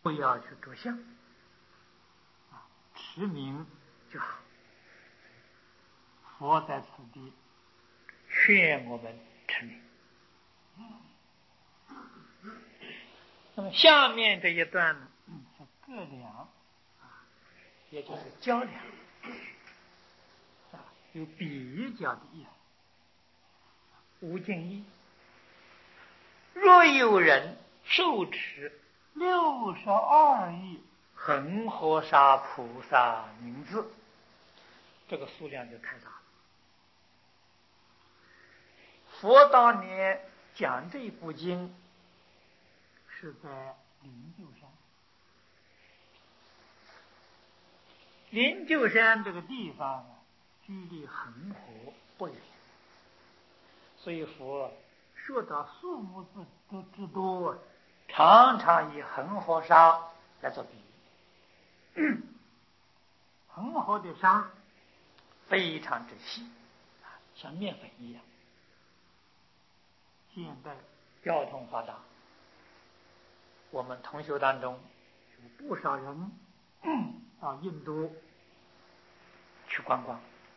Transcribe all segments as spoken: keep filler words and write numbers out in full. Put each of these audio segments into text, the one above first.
不要去着相，啊，持名就好。佛在此地劝我们持名。那么下面这一段呢，是各量，啊，也就是较量，啊，有比较的意思。无尽意，若有人受持六十二亿恒河沙菩萨名字，这个数量就太大了。佛当年讲这部经是在灵鹫山，灵鹫山这个地方啊，距离恒河不远，所以佛说到数目字都之多，常常以恒河沙来做比喻。恒河的沙非常之细，像面粉一样。现在交通发达，我们同学当中有不少人到印度去观光。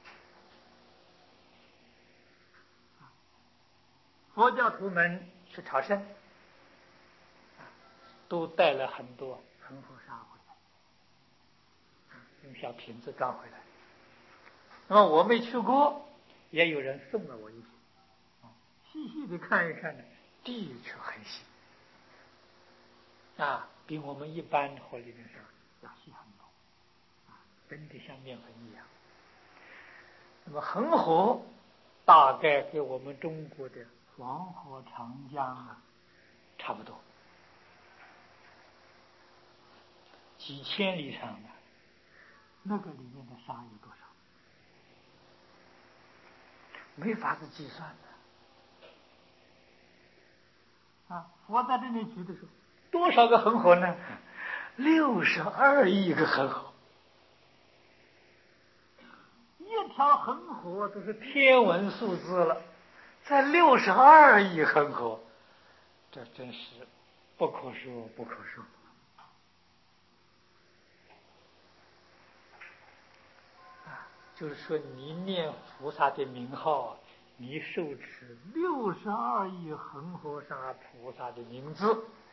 佛教徒们去朝圣，都带了很多恒河沙回来，用小瓶子装回来。那么我没去过，也有人送了我一瓶，细细的看一看呢，的确很细，啊，比我们一般河里面上要细很多，啊，真的像面粉一样。那么恒河大概跟我们中国的黄河、长江啊差不多，几千里长的，那个里面的沙有多少？没法子计算的。啊，佛在这里举的时候，多少个恒河呢？六十二亿个恒河。一条恒河都是天文数字了，在六十二亿恒河，这真是不可说不可说。啊，就是说你念菩萨的名号，你受持六十二亿恒河沙菩萨的名字，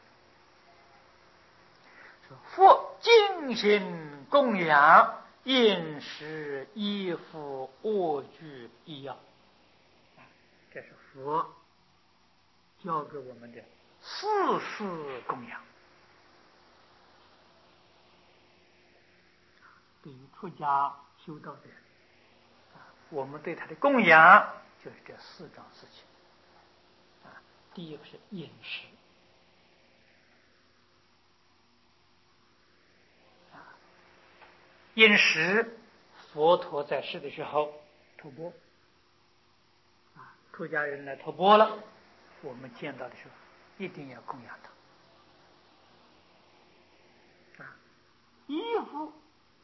说佛精心供养，饮食衣服卧具医药，这是佛教给我们的四事供养。对于出家修道的人，我们对他的供养就是这四桩事情。啊，第一个是饮食，啊，饮食，佛陀在世的时候托钵，啊，出家人来托钵了，我们见到的时候一定要供养他。啊，衣服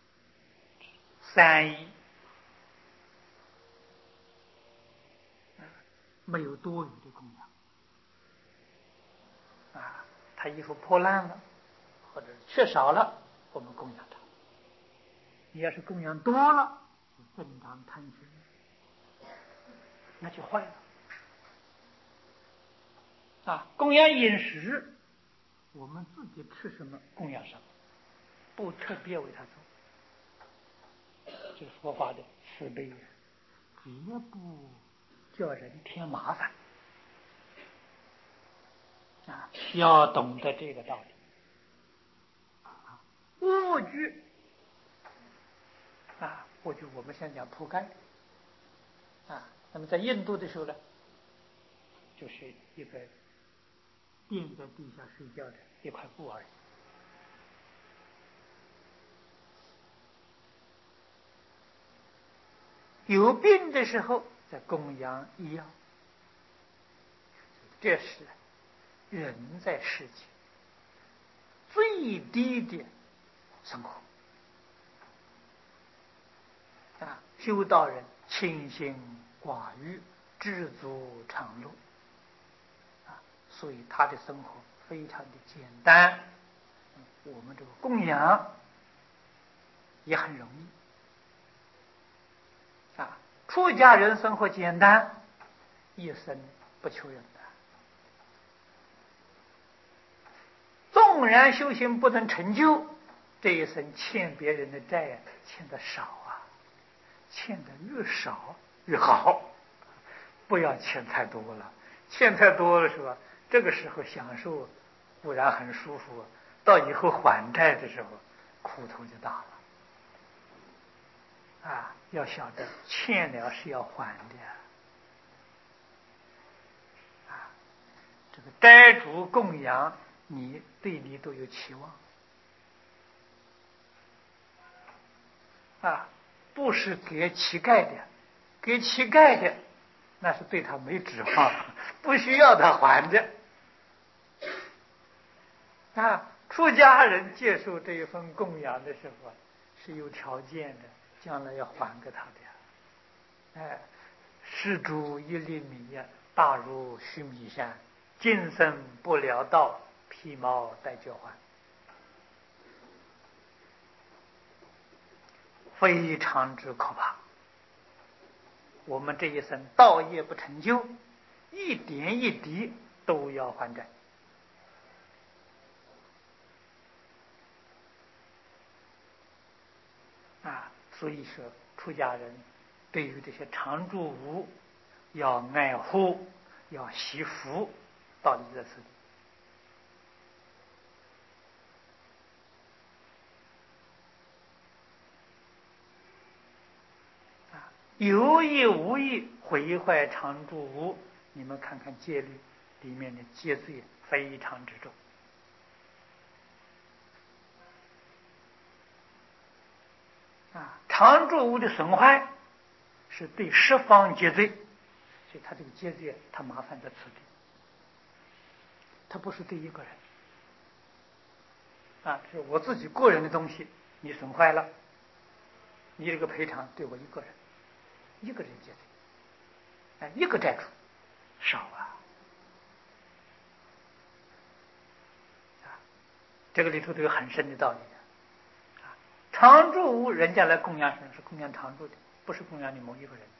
三衣，没有多余的供养。啊，他衣服破烂了，或者缺少了，我们供养他。你要是供养多了，就增长贪心，那就坏了。啊，供养饮食，我们自己吃什么供养什么，不特别为他做，这是佛法的慈悲，绝不叫人添麻烦。啊，要懂得这个道理。卧具，啊，卧具我们现在讲铺盖，啊，那么在印度的时候呢，就是一个垫在地下睡觉的一块布而已。有病的时候在供养医药，这是人在世界最低的生活。啊，修道人清心寡欲，知足常乐，啊，所以他的生活非常的简单， 我们这个供养也很容易啊。出家人生活简单，一生不求人的。纵然修行不能成就，这一生欠别人的债欠的少啊，欠的越少越好，不要欠太多了。欠太多了是吧？这个时候享受固然很舒服，到以后还债的时候苦头就大了啊！要晓得欠了是要还的啊！这个斋主供养你，对你都有期望啊，不是给乞丐的，给乞丐的那是对他没指望，不需要他还的啊。出家人接受这一份供养的时候是有条件的，将来要还给他的。哎，施主一粒米，大如须弥山，今生不了道，披毛戴脚环，非常之可怕。我们这一生道业不成就，一点一滴都要还债啊！所以说，出家人对于这些常住物要爱护，要惜福，道理在此地。有意无意毁坏常住物，你们看看戒律里面的戒罪非常之重啊！常住物的损坏是对十方戒罪，所以他这个戒罪他麻烦在此地，他不是对一个人啊，是我自己个人的东西你损坏了，你这个赔偿对我一个人。一个人戒罪，哎，一个债主少啊！啊，这个里头都有很深的道理的。啊，常住物人家来供养神是供养常住的，不是供养你某一个人。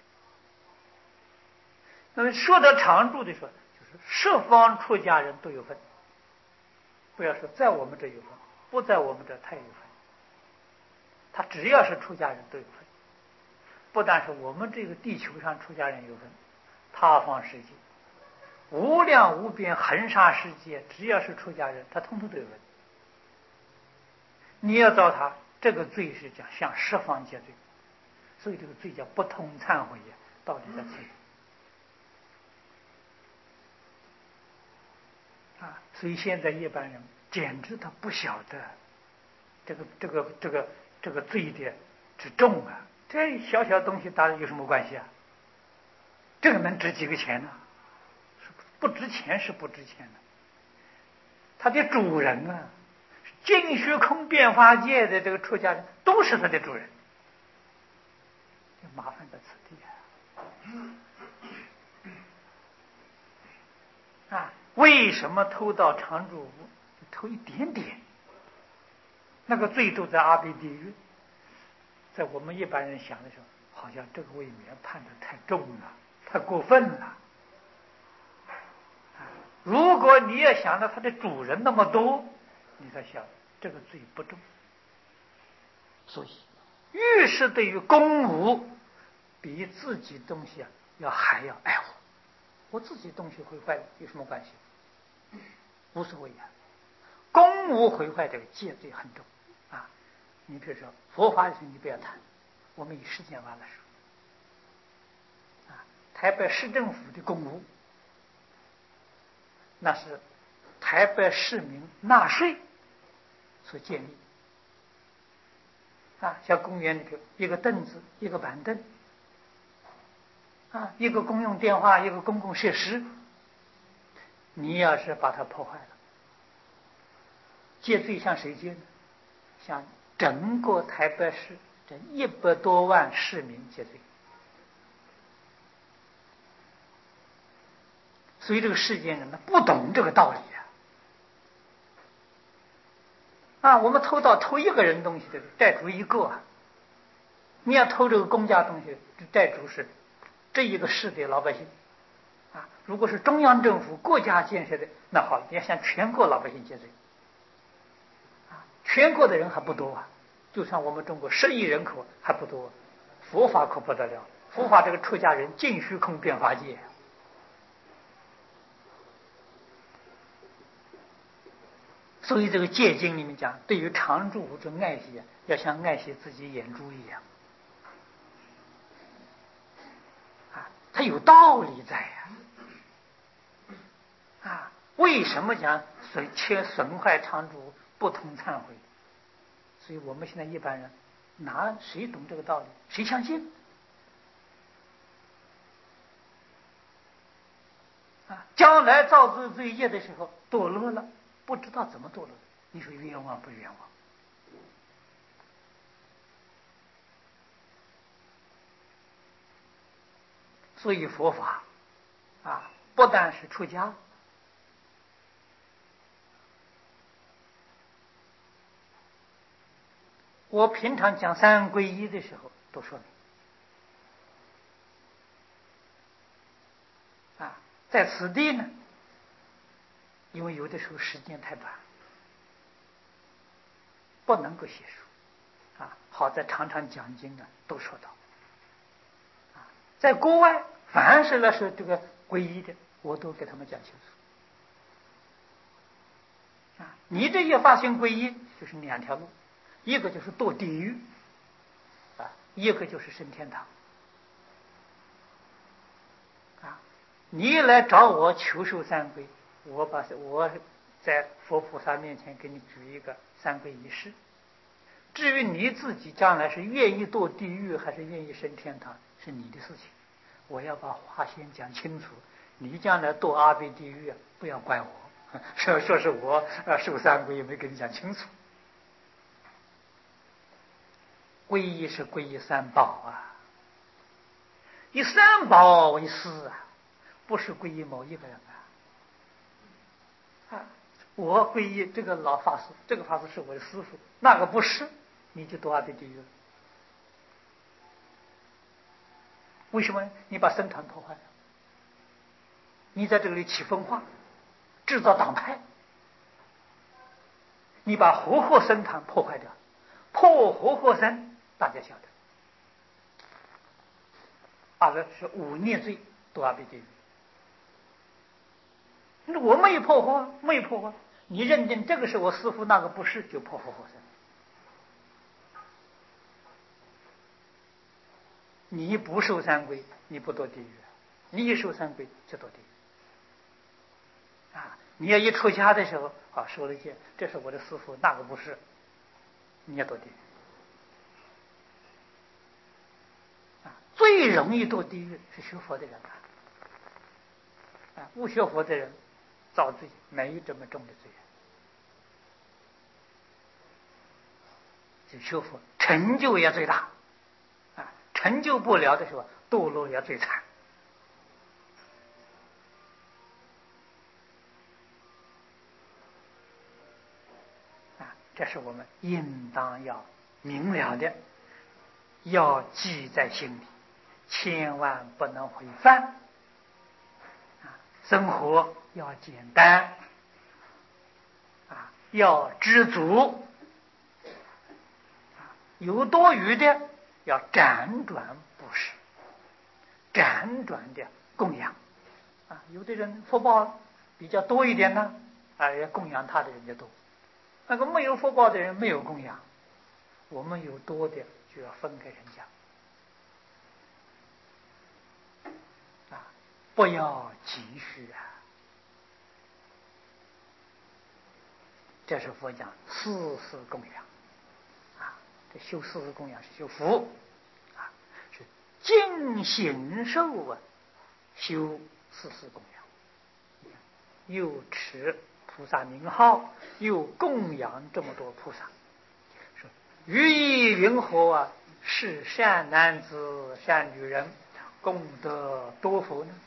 那么说到常住的时候，就是十方出家人都有份，不要说在我们这有份，不在我们这他也有份。他只要是出家人都有份。不但是我们这个地球上出家人有份，他方世界无量无边恒沙世界，只要是出家人他通通都有份。你要造他，这个罪是讲向十方戒罪，所以这个罪叫不通忏悔业，到底在此里啊！所以现在一般人简直他不晓得这个这个这个这个罪的之重啊！这小小东西打有什么关系啊？这个能值几个钱呢？不值钱是不值钱的。他的主人啊，净虚空变法界的这个出家人都是他的主人，麻烦在此地啊！啊，为什么偷盗常住物？偷一点点，那个罪都在阿鼻地狱。在我们一般人想的时候，好像这个未免判得太重了，太过分了。如果你也想到他的主人那么多，你才想这个罪不重。所以越是对于公物，比自己东西啊要还要爱护。我自己东西毁坏了有什么关系？无所谓啊。公物毁坏这个戒罪很重啊。你比如说佛法的事你不要谈，我们以时间完了说啊，台北市政府的公物，那是台北市民纳税所建立啊，像公园里头一个凳子，一个板凳啊，一个公用电话，一个公共设施，你要是把它破坏了，戒罪向谁戒呢？向整个台北市这一百多万市民戒罪。所以这个世间人呢不懂这个道理啊， 啊，我们偷盗偷一个人东西的债主一个啊，你要偷这个公家东西，债主是这一个市的老百姓啊。如果是中央政府国家建设的，那好，你要向全国老百姓结罪啊。全国的人还不多啊，就像我们中国十亿人口还不多，佛法可不得了，佛法这个出家人尽虚空遍法界。所以这个戒经里面讲，对于常住这爱惜，要像爱惜自己眼珠一样啊，它有道理在呀啊, 啊为什么讲损切损坏常住不通忏悔？所以我们现在一般人哪谁懂这个道理？谁相信啊？将来造作罪业的时候堕落了，不知道怎么堕落，你说冤枉不冤枉？所以佛法啊，不但是出家，我平常讲三皈依的时候都说明啊，在此地呢，因为有的时候时间太短，不能够写书啊，好在常常讲经啊，都说到啊，在国外凡是那是这个皈依的，我都给他们讲清楚啊。你这一发心皈依，就是两条路，一个就是堕地狱啊，一个就是升天堂啊。你来找我求受三皈，我把我在佛菩萨面前给你举一个三皈仪式。至于你自己将来是愿意堕地狱还是愿意升天堂，是你的事情。我要把话先讲清楚，你将来堕阿鼻地狱不要怪我，说说是我受三皈没跟你讲清楚。皈依是皈依三宝啊，以三宝为师啊，不是皈依某一个人啊。啊，我皈依这个老法师，这个法师是我的师父，那个不是，你就堕阿鼻地狱了。为什么？你把僧团破坏了，你在这里起分化，制造党派，你把活活僧团破坏掉，破活活僧，大家晓得，二个是忤逆罪，堕阿鼻地狱。我没有破坏，没有破坏，你认定这个是我师父，那个不是，就破活活僧。你不受三皈，你不堕地狱；你一受三皈，就堕地狱。啊，你要一出家的时候啊，受了戒，这是我的师父，那个不是，你也堕地狱。啊，最容易堕地狱是学佛的人啊，啊，不学佛的人造罪没有这么重的罪。就学佛成就也最大。成就不了的时候，堕落也最惨啊！这是我们应当要明了的，要记在心里，千万不能会犯啊！生活要简单啊，要知足啊，有多余的要辗转布施，辗转的供养啊。有的人福报比较多一点呢，啊，要供养他的人就多；那个没有福报的人没有供养，我们有多的就要分给人家啊，不要急需啊。这是佛讲四事供养啊，这修四事供养是修福。尽形受啊，修四事供养，又持菩萨名号，又供养这么多菩萨，说于意云何啊？是善男子、善女人，功德多否呢？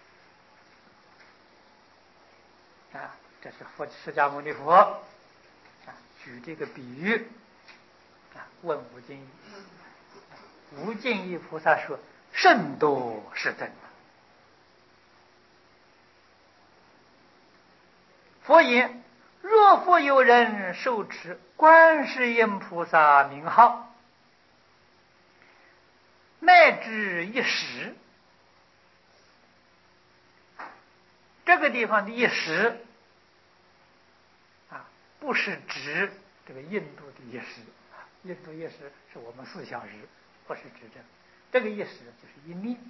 啊，这是佛释迦牟尼佛举这个比喻啊，问无尽意。无尽意菩萨说：“甚多是真的。”佛言：“若复有人受持观世音菩萨名号，乃至一时。”这个地方的一时啊，不是指这个印度的一时，印度一时是我们四小时，不是指这个。这个一时就是一念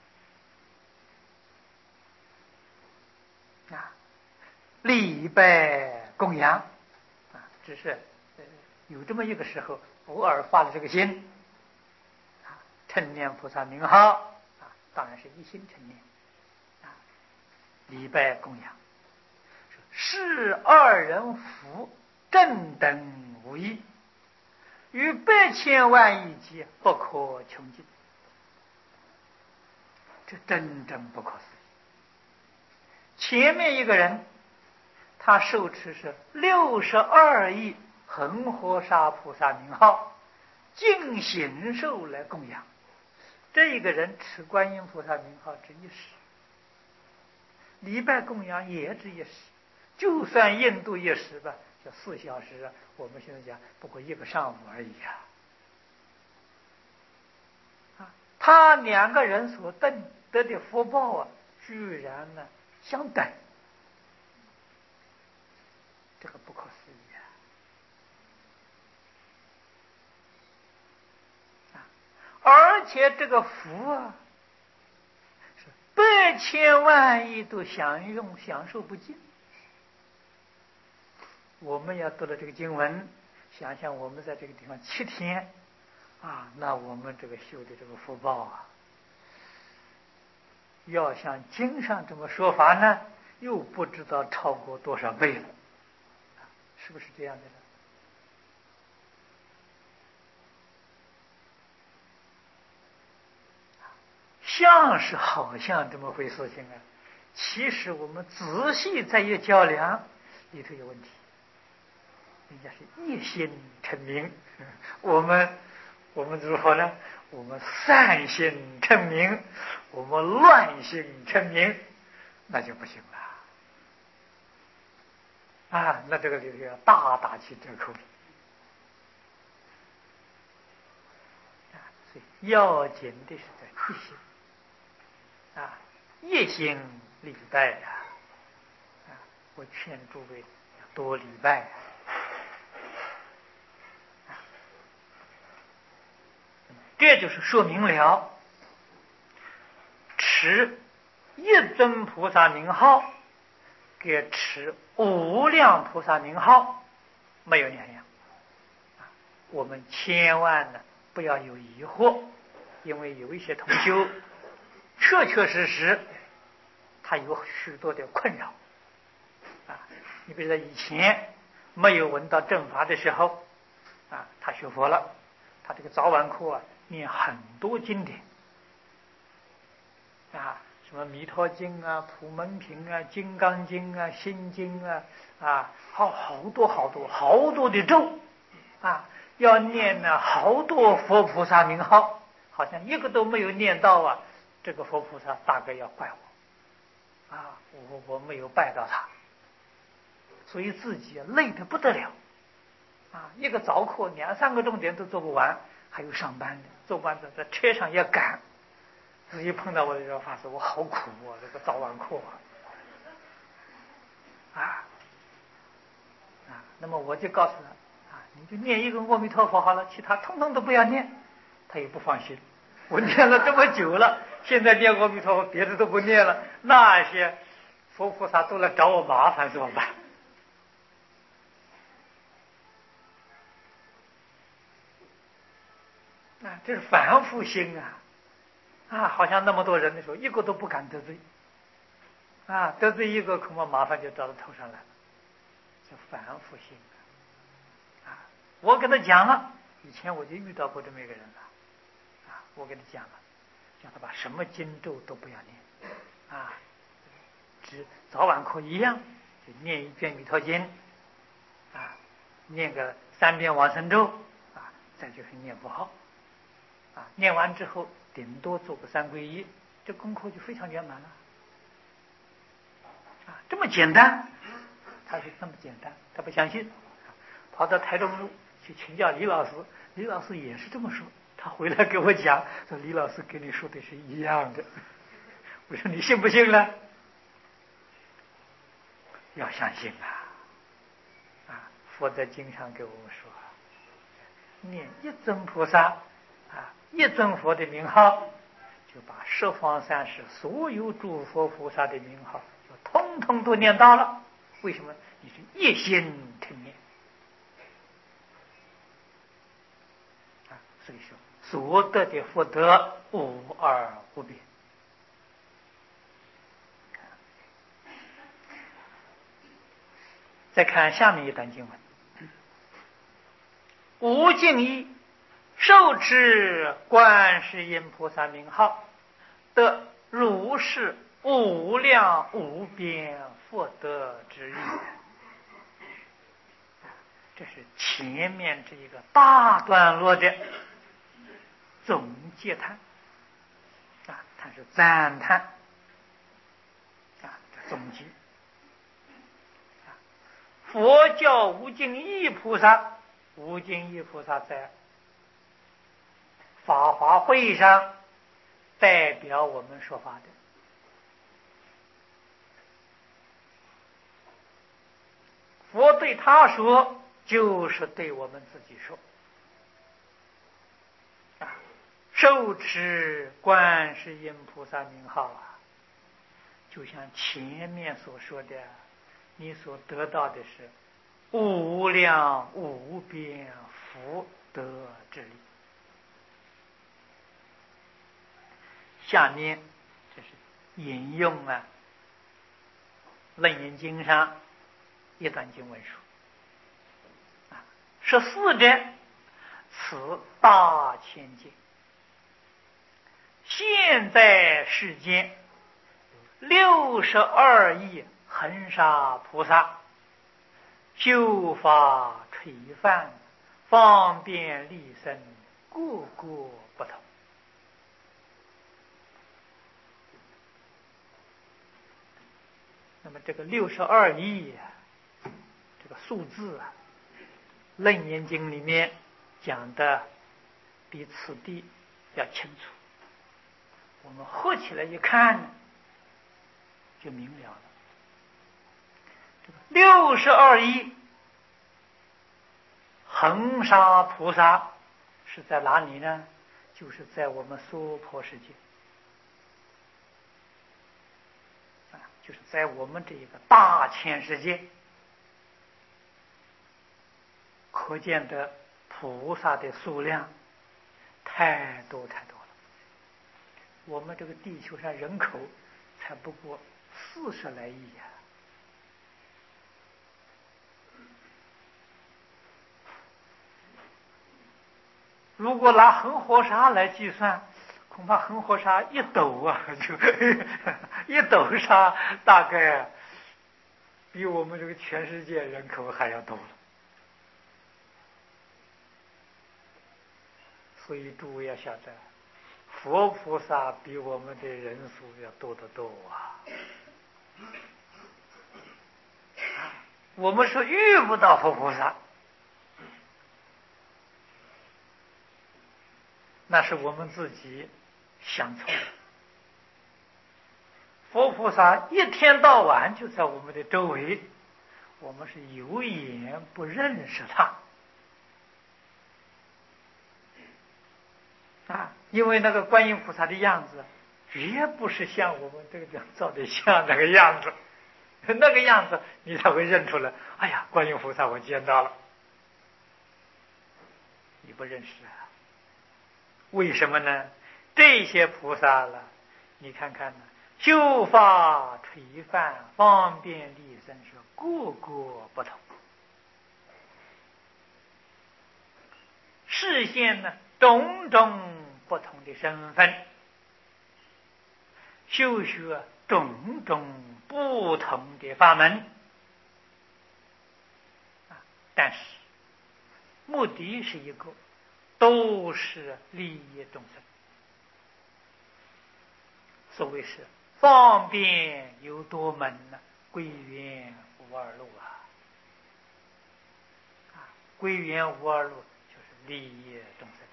啊，礼拜供养啊，只是呃有这么一个时候，偶尔发了这个心啊，称念菩萨名号啊，当然是一心称念啊，礼拜供养，是二人福正等无异，于百千万亿劫不可穷尽。这真正不可思议。前面一个人他受持是六十二亿恒河沙菩萨名号，尽形寿来供养。这一个人持观音菩萨名号只一时，礼拜供养也只一时，就算印度一时吧，就四小时啊，我们现在讲不过一个上午而已啊。啊，他两个人所得得的福报啊，居然呢相等，这个不可思议啊！啊，而且这个福啊，是百千万亿都享用享受不尽。我们要读了这个经文，想想我们在这个地方七天啊，那我们这个修的这个福报啊，要像经上这么说法呢，又不知道超过多少倍了，是不是这样的呢？像是好像这么回事情啊，其实我们仔细再一较量，里头有问题。人家是一心称名，我们我们如何呢？我们善心称名，我们乱心称名，那就不行了啊！那这个里头要大打起折扣。啊，所以要紧的是在一心啊，一心礼拜呀！啊，我劝诸位要多礼拜。这就是说明了持一尊菩萨名号跟持无量菩萨名号没有两样。我们千万呢不要有疑惑，因为有一些同修确确实实他有许多的困扰啊。你比如说以前没有闻到正法的时候啊，他学佛了，他这个早晚课啊念很多经典啊，什么弥陀经啊、普门品啊、金刚经啊、心经啊，啊，好好多好多好多的咒啊，要念呢好多佛菩萨名号，好像一个都没有念到啊，这个佛菩萨大概要怪我啊，我我没有拜到他，所以自己累得不得了啊，一个早课两三个重点都做不完。还有上班的，做班的在车上也赶，自己碰到我的时候发誓我好苦啊，这个早晚课啊，啊，那么我就告诉他啊，你就念一个阿弥陀佛好了，其他通通都不要念。他也不放心，我念了这么久了，现在念阿弥陀佛，别的都不念了，那些佛菩萨都来找我麻烦怎么办？啊，这是凡夫心啊！啊，好像那么多人的时候，一个都不敢得罪，啊，得罪一个恐怕麻烦就找到头上来了，这凡夫心啊！啊，我跟他讲了，以前我就遇到过这么一个人了，啊，我跟他讲了，叫他把什么经咒都不要念，啊，只早晚课一样，就念一遍弥陀经，啊， 念个三遍往生咒啊，再就是念佛号啊，念完之后顶多做个三皈依，这功课就非常圆满了啊，这么简单，他是那么简单，他不相信，跑到台中路去请教李老师，李老师也是这么说，他回来给我讲说李老师跟你说的是一样的，我说你信不信呢？要相信啊！啊，佛在经上给我们说，念一尊菩萨啊，一尊佛的名号，就把十方三世所有诸佛菩萨的名号，就通通都念到了。为什么？你是一心听念啊，所以说所得的福德无二无别。再看下面一段经文：无尽意受持观世音菩萨名号，得如是无量无边福德之意。这是前面这一个大段落的总结谈啊，它是赞叹啊，这总结。佛教无尽意菩萨，无尽意菩萨在法华会上代表我们说法的。佛对他说，就是对我们自己说。啊，受持观世音菩萨名号啊，就像前面所说的，你所得到的是无量无边福德之力。下面这是引用啊《楞严经》上一段经文说：啊，十四者，此大千界，现在世间六十二亿恒沙菩萨，修法垂范，方便利生，个个不同。那么这个六十二亿啊，这个数字啊，《楞严经》里面讲的比此地要清楚。我们合起来一看呢，就明了了。六十二亿恒沙菩萨是在哪里呢？就是在我们娑婆世界。就是在我们这一个大千世界，可见的菩萨的数量太多太多了。我们这个地球上人口才不过四十来亿呀、啊！如果拿恒河沙来计算，恐怕恒河沙一斗啊，就一斗沙大概比我们这个全世界人口还要多了。所以诸位要晓得，佛菩萨比我们的人数要多得多啊！我们说遇不到佛菩萨，那是我们自己想错了。佛菩萨一天到晚就在我们的周围，我们是有眼不认识他啊！因为那个观音菩萨的样子，绝不是像我们这个照的像那个样子，那个样子你才会认出来。哎呀，观音菩萨我见到了，你不认识啊？为什么呢？这些菩萨了，你看看呢，修法垂范，方便利生，是个个不同。示现呢种种不同的身份，修学种种不同的法门，但是目的是一个，都是利益众生。所谓是方便有多门呢，归元无二路啊！啊，归元无二路就是利益众生。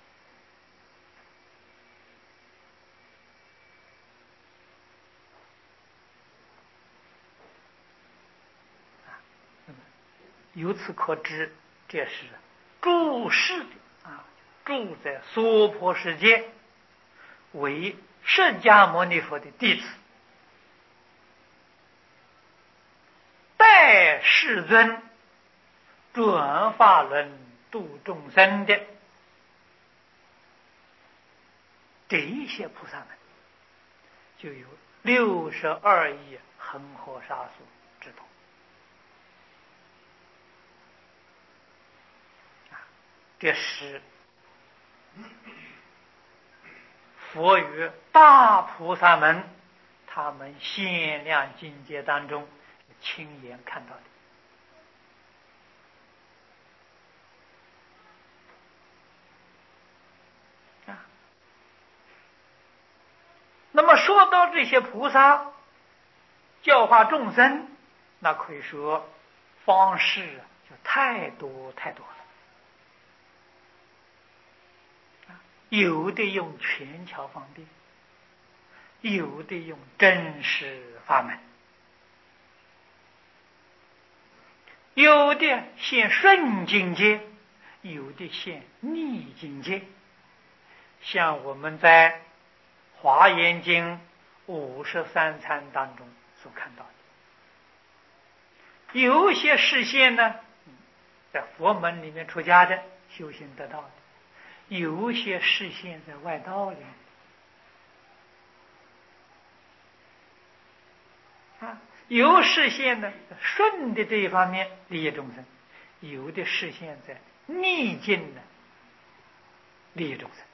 由此可知，这是住世的啊，住在娑婆世界，为释迦牟尼佛的弟子，代世尊转法轮度众生的这一些菩萨们，就有六十二亿恒河沙数之多。这是佛与大菩萨们他们限量境界当中亲眼看到的啊。那么说到这些菩萨教化众生，那可以说方式就太多太多了。有的用权巧方便，有的用真实法门，有的现顺境界，有的现逆境界。像我们在华严经五十三参当中所看到的，有些示现呢，在佛门里面出家的修行得到的，有些示现在外道里啊，有示现呢顺的这一方面利益众生，有的示现在逆境呢利益众生。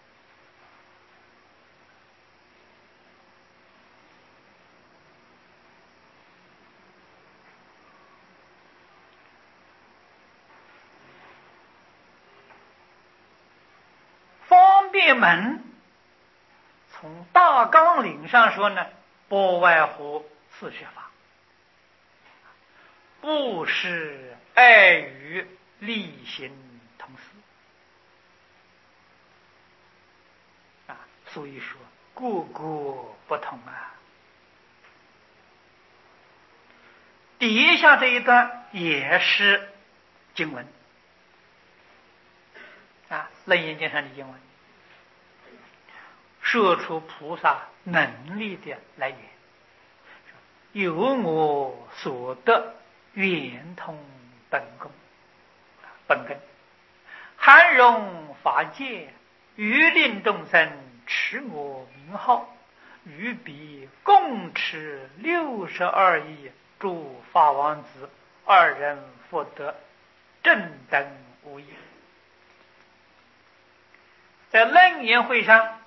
方便门从大纲领上说呢，不外乎四学法：布施、爱语、利行、同思啊。所以说各个不同啊。底下这一段也是经文啊，《楞严经》上的经文，说出菩萨能力的来源，由我所得圆通本功本根，含容法界，欲令众生持我名号，与彼共持六十二亿诸法王子，二人福德正等无异。在楞严会上，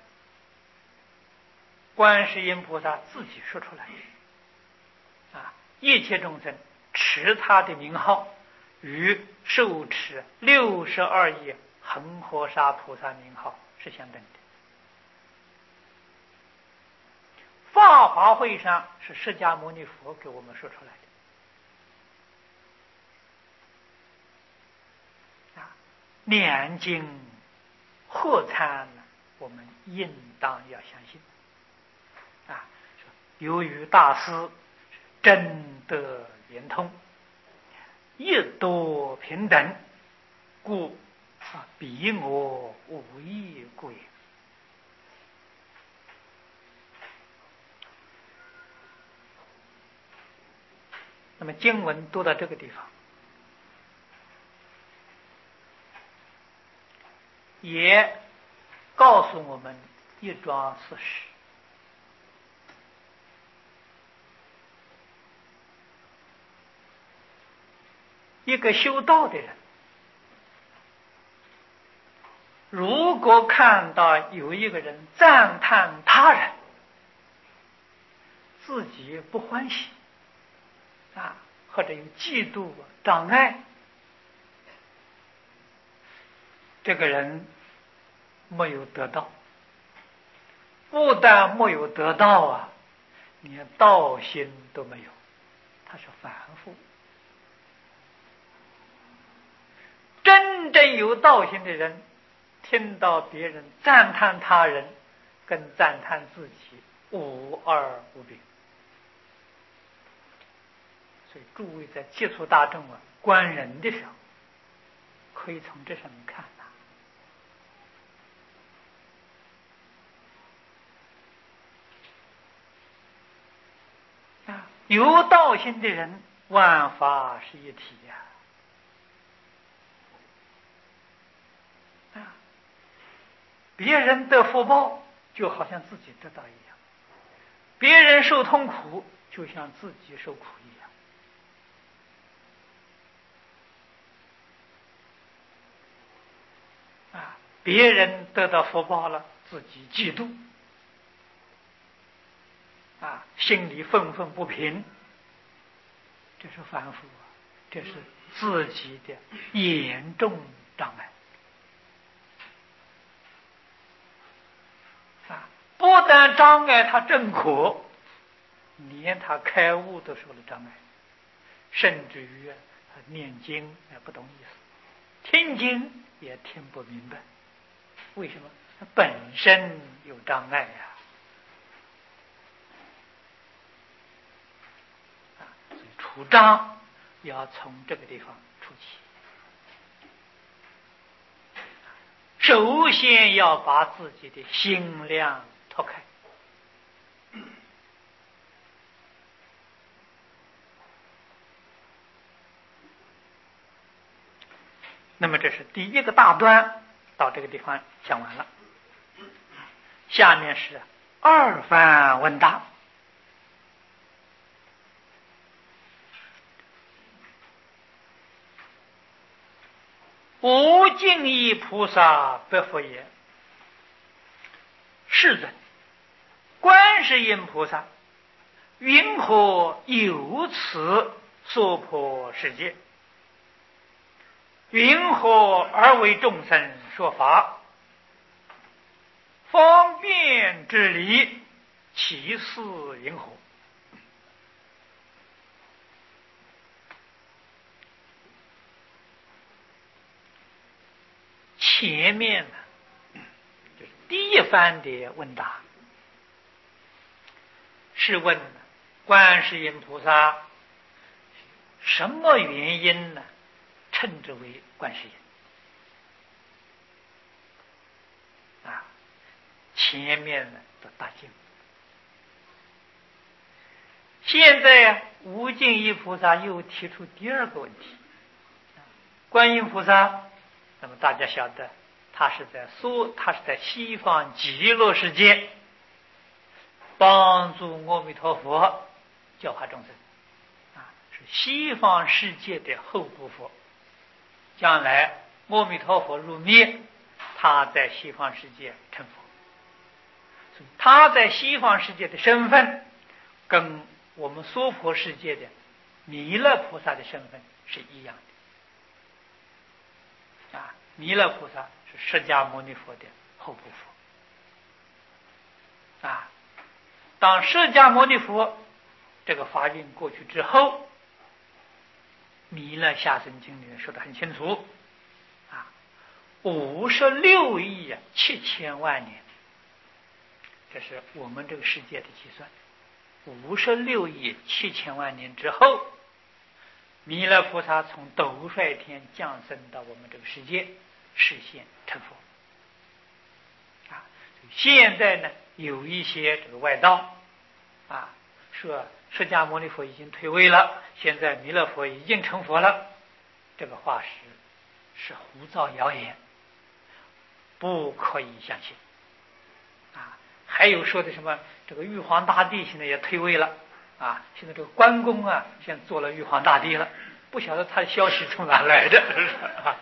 观世音菩萨自己说出来啊，一切众生持他的名号，与受持六十二亿恒河沙菩萨名号是相等的。法华会上是释迦牟尼佛给我们说出来的啊，两经合参，我们应当要相信啊。由于大师真得圆通，一多平等，故彼我无异故也。那么经文读到这个地方，也告诉我们一桩事实：一个修道的人，如果看到有一个人赞叹他人，自己不欢喜啊，或者有嫉妒障碍， 这个人没有得到，不但没有得到啊，连道心都没有，他是凡夫。真正有道心的人，听到别人赞叹他人，跟赞叹自己无二无别。所以诸位在接触大众啊，观人的时候，可以从这上面看啊。啊，有道心的人，万法是一体呀。啊，别人得福报，就好像自己得到一样；别人受痛苦，就像自己受苦一样。啊，别人得到福报了，自己嫉妒，啊，心里愤愤不平，这是凡夫啊，这是自己的严重障碍。啊，不但障碍他正果，连他开悟都受了障碍，甚至于他念经也不懂意思，听经也听不明白。为什么？他本身有障碍呀。啊，所以除障要从这个地方出起。首先要把自己的心量拓开。那么这是第一个大段，到这个地方讲完了。下面是二番问答。无尽意菩萨白佛言：世尊，观世音菩萨云何有此娑婆世界？云何而为众生说法？方便之理，其事云何？前面呢，就是第一番的问答，是问观世音菩萨什么原因呢？称之为观世音啊。前面呢的大经，现在无尽意菩萨又提出第二个问题。观音菩萨，那么大家晓得，他是在说，他是在西方极乐世界帮助阿弥陀佛教化众生啊，是西方世界的后部佛。将来阿弥陀佛入灭，他在西方世界成佛，所以他在西方世界的身份跟我们娑婆世界的弥勒菩萨的身份是一样的啊。弥勒菩萨是释迦牟尼佛的后部佛啊。当释迦牟尼佛这个法运过去之后，弥勒下生经里面说得很清楚啊，五十六亿七千万年，这是我们这个世界的计算。五十六亿七千万年之后，弥勒菩萨从斗率天降生到我们这个世界，实现成佛啊。现在呢，有一些这个外道啊，说释迦牟尼佛已经退位了，现在弥勒佛已经成佛了，这个话是是胡造谣言，不可以相信啊。还有说的什么这个玉皇大帝现在也退位了啊，现在这个关公啊，现在做了玉皇大帝了，不晓得他的消息从哪来的啊，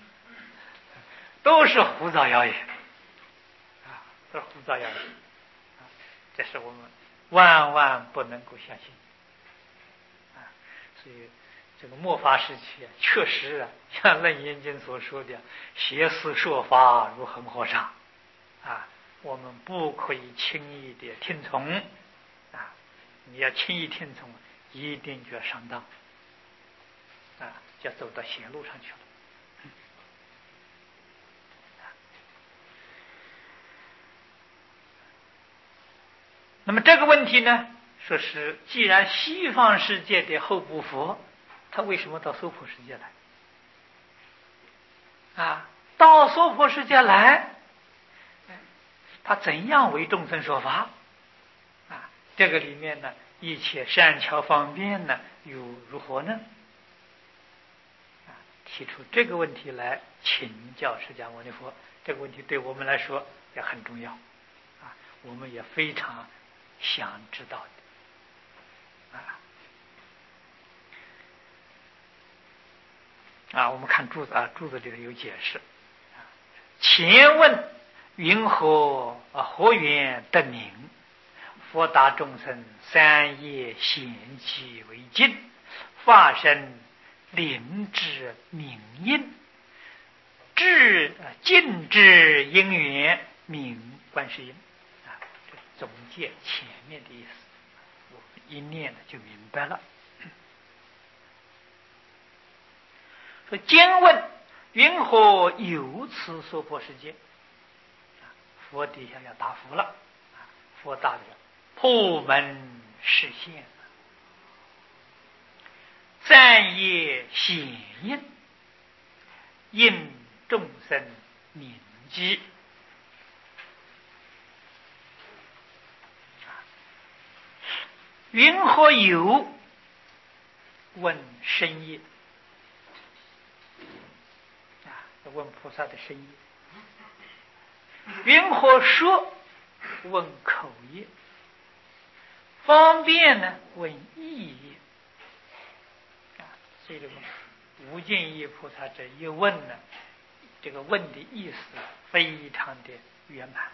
都是胡造谣言啊，都是胡造谣言啊，这是我们万万不能够相信啊。所以这个末法时期确实啊，像《楞严经》所说的，邪思说法如恒河沙啊，我们不可以轻易的听从啊！你要轻易听从，一定就要上当啊，就要走到邪路上去了。那么这个问题呢，说是既然西方世界的后部佛，他为什么到娑婆世界来？啊，到娑婆世界来，他怎样为众生说法？啊，这个里面呢，一切善巧方便呢，又如何呢？啊，提出这个问题来请教释迦牟尼佛，这个问题对我们来说也很重要，啊，我们也非常想知道的，啊。啊，我们看注子啊，注子里头有解释。前问云何啊？何缘得名？佛答众生：三业显其为尽，化身灵智明因，智尽智因缘名观世音。啊，这总结前面的意思，我们一念呢就明白了。说经问云何有此娑婆世界？佛底下要答复了，佛答的破门示现，三业显因，应众生铭记。云何有？问身业。问菩萨的身业。云何说？问口业。方便呢？问意业。啊，所以这个无尽意菩萨这一问呢，这个问的意思非常的圆满。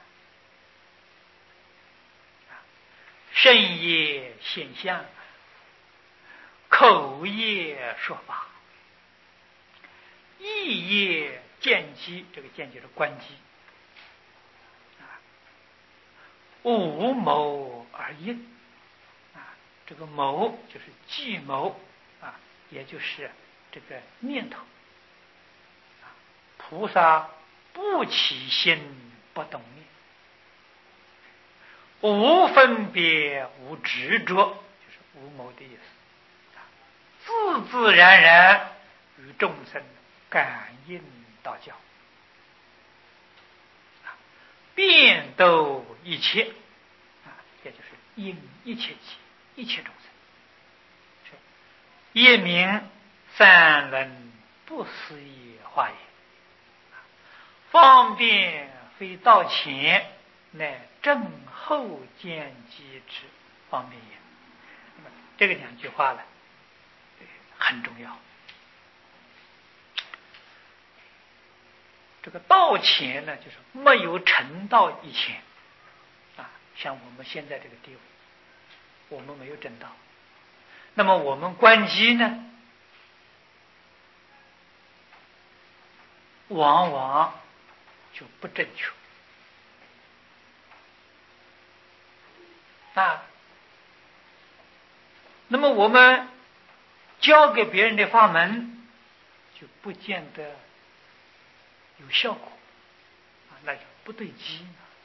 身业现象，口业说法，意业见机，这个见就是观机，啊，无谋而应，啊，这个谋就是计谋，啊，也就是这个念头，啊，菩萨不起心不动念，无分别无执着，就是无谋的意思，啊，自自然然与众生感应道交，遍斗一切，啊，也就是应一切起一切众生，一名三轮不思议化也，方便非道前，乃正后见机之方便也。那么这个两句话呢，很重要。这个道前呢，就是没有成道以前，啊，像我们现在这个地位，我们没有证道，那么我们观机呢，往往就不正确，啊，那么我们教给别人的法门，就不见得有效果，啊，那就不对机。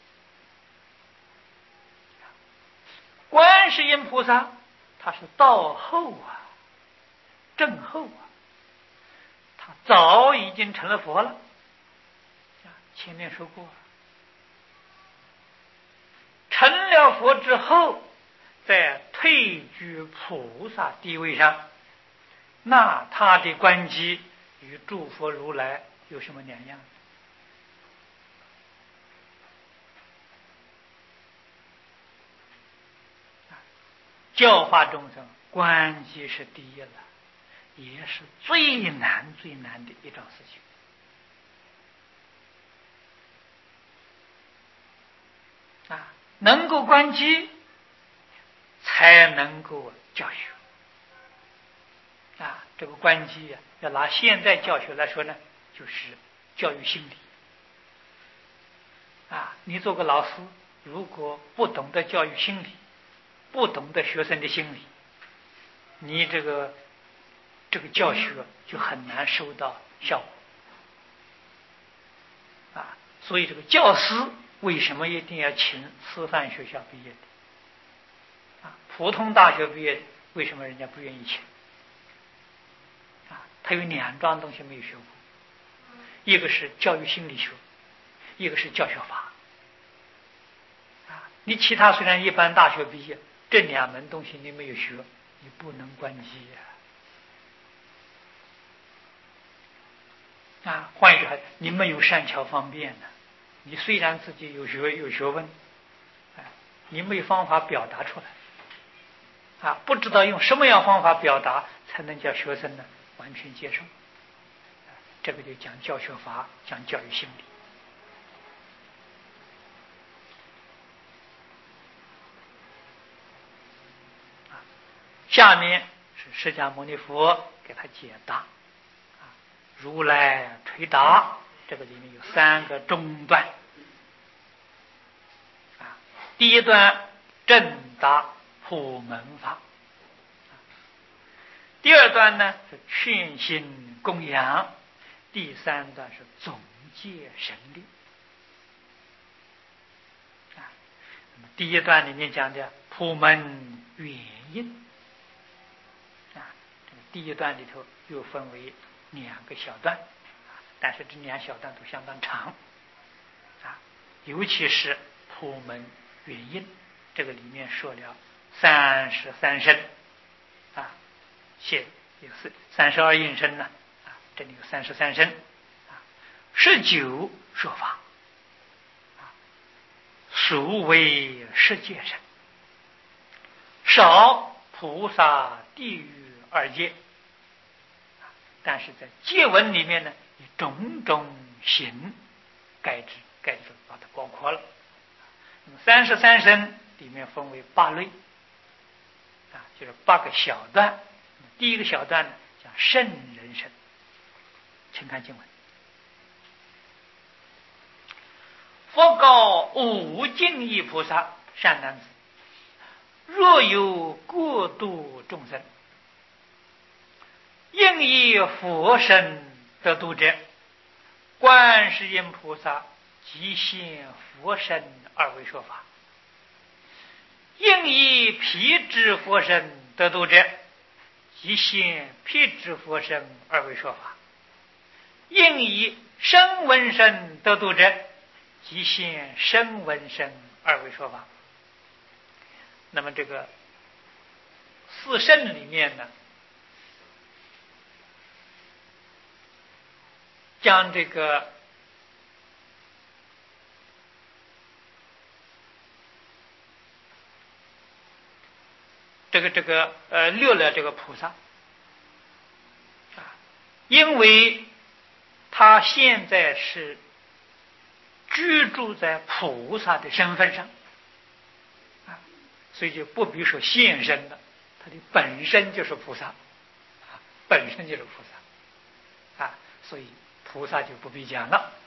观世音菩萨他是道后啊，正后啊，他早已经成了佛了，前面说过了，成了佛之后，在退居菩萨地位上，那他的观机与诸佛如来有什么两样？教化众生，观机是第一了，也是最难最难的一桩事情。啊，能够观机，才能够教学。 啊，这个关机呀、啊，要拿现代教学来说呢，就是教育心理。啊，你做个老师，如果不懂得教育心理，不懂得学生的心理，你这个这个教学就很难收到效果。啊，所以这个教师为什么一定要请师范学校毕业的？啊，普通大学毕业的为什么人家不愿意请？啊，他有两桩东西没有学过，一个是教育心理学，一个是教学法。啊，你其他虽然一般大学毕业，这两门东西你没有学，你不能关机呀。啊，换一句话，你没有善巧方便呢。你虽然自己有学有学问，哎，你没有方法表达出来。啊，不知道用什么样方法表达才能叫学生呢完全接受。这个就讲教学法，讲教育心理。啊，下面是释迦牟尼佛给他解答。啊，如来垂答，这个里面有三个中段。啊，第一段正答普门法，第二段呢是劝心供养，第三段是总结神力。啊，那么第一段里面讲的普门原因，啊，这个第一段里头又分为两个小段，但是这两小段都相当长。啊，尤其是普门原因，这个里面说了三十三声，啊，现有四三十二应声呢，啊，这里有三十三声，啊，十九说法，啊，数为世界声，少菩萨地狱二界，啊，但是在戒文里面呢，以种种行盖之，盖之把它包括了。那么三十三声里面分为八类，啊，就是八个小段。第一个小段呢叫圣人声，请看经文：佛告无尽意菩萨，善男子，若有过度众生，应以佛身得度者，观世音菩萨即现佛身二位说法；应以辟支佛身得度者，即现辟支佛身二位说法；应以声闻身得度者，即现声闻身二位说法。那么这个四圣里面呢，将这个这个这个呃略了这个菩萨啊，因为他现在是居住在菩萨的身份上啊，所以就不必说现身了，他的本身就是菩萨啊，本身就是菩萨啊，所以菩萨就不必讲了。